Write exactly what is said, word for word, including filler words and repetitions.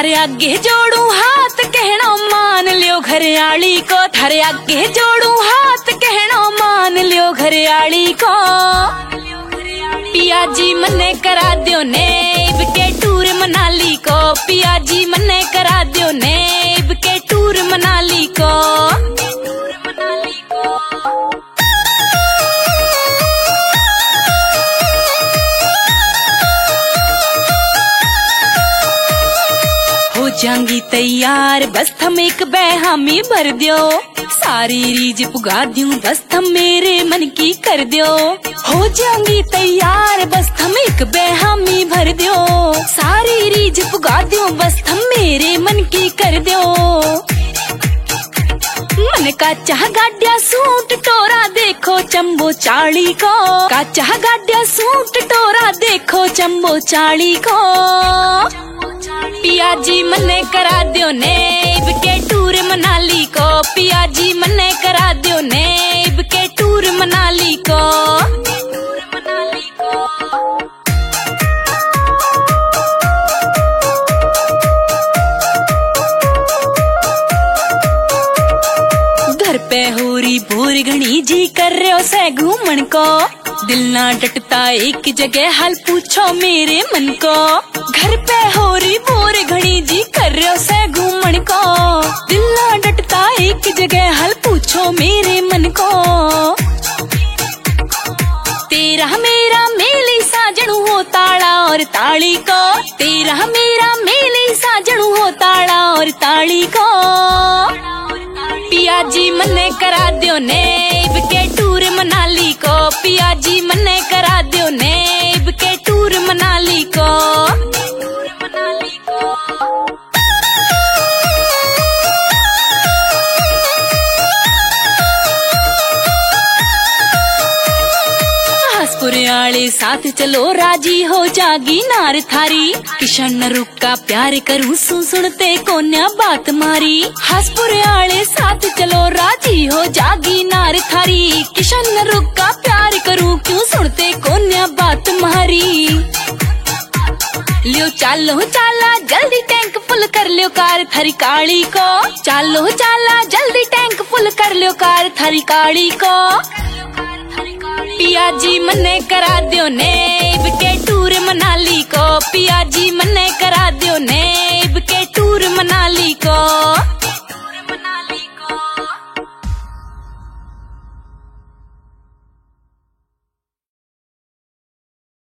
थारे आगे जोड़ू हाथ कहना मान लियो घरआली को, थारे आगे जोड़ू हाथ कहना मान लियो घरआली को। पिया जी मन्ने करा दियो नेब के टूर मनाली को, पिया जी मन्ने करा दियो नेब के टूर मनाली को। हो जाऊंगी तैयार बस थम एक बेहामी भर दियो, सारी रीज पुगा दूं बस थम मेरे मन की कर दियो। हो जाऊंगी तैयार बस थम एक बेहामी भर दियो, सारी रीज पुगा दूं बस थम मेरे मन की कर दियो। मन का चाह गाड्या सूट टोरा देखो चंबो चाली को, का चाह गाड्या सूट टोरा देखो चंबो चाली को। पिया जी मन्ने करा दियो नेब के टूर मनाली को, पिया जी मन्ने करा दियो नेब के टूर मनाली को। घर पे होरी बोर घनी जी कर रहे हो से घूमन को, दिल ना डटता एक जगह हाल पूछो मेरे मन को। घर पे होरी बोर घनी जी कर रहे हो से घूमन को, दिल ना डटता एक जगह हाल पूछो मेरे मन को। तेरा मेरा मेली साजणू हो ताला और ताली को, तेरा मेरा मेली साजणू हो ताला और ताली को। पिया जी मन्ने करा दियो नेब के टूर मनाली को, पिया जी मन्ने करा दियो नेब के टूर मनाली को। हसपुरियाले साथ चलो राजी हो जागी नार थारी, किशन रुका प्यार करूं सुन सुनते कोन्या बात मारी। हसपुरियाले साथ चलो राजी हो जागी नार थारी, किशन रुका प्यार करूं क्यों सुनते कोन्या बात मारी। लियो चालो चाला जल्दी टैंक फुल कर लियो कार थारी काली को, चालो चाला जल्दी टैंक फुल कर लियो कार थारी काली को। पिया जी मन्ने करा दियो नेब के टूर मनाली को, पिया जी मन्ने करा दियो नेब के टूर मनाली को।